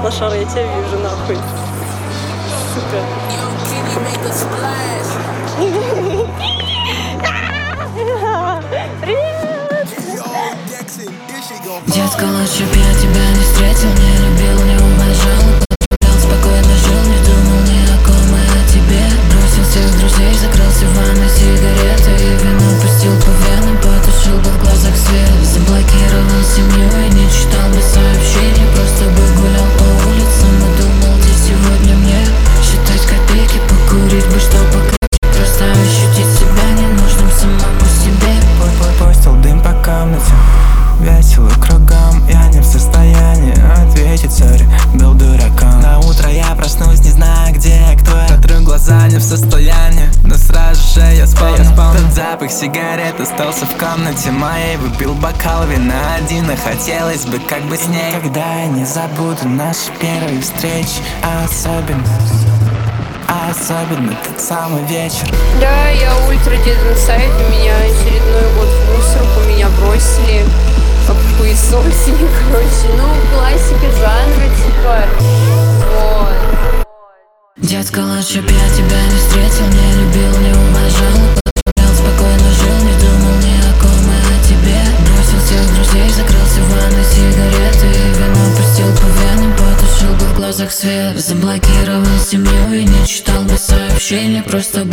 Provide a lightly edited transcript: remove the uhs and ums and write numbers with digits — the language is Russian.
лошара, я тебя вижу, нахуй. Сука. Привет! Детка, лучше б я тебя не встретил, не любил, не уважал. Спокойно жил, не думал ни о ком и о тебе. Бросил всех друзей, закрылся в ванной сигареты и вино пустил по венам, потушил бы в глазах свет. Заблокировал семью и не читал бы сообщения, просто бы гулял по улицам и думал, где сегодня мне считать копейки, покурить бы, что пока просто ощутить себя ненужным самому себе. Пустил дым по комнате, весело кругом, я не в состоянии ответить, сори, был дураком. На утро я проснусь, не знаю где, кто я. Протру глаза, не в состоянии, но сразу же я вспомнил. Тот запах сигарет остался в комнате моей. Выпил бокал вина один, а хотелось бы как бы с ней. Никогда я не забуду наши первые встречи, особенно тот самый вечер. Да, я ультра Dead Inside, у меня очередной год в мусорку, меня бросили как в пылесосе, короче, ну, классика жанра, типа, вот. Детка, лучше б я тебя не встретил, не любил, не уважал. Спокойно жил, не думал ни о ком и о тебе. Бросил всех друзей, закрылся в ванной сигареты и вино пустил по венам, потушил бы в глазах свет. Заблокировал семью и не читал бы сообщения, просто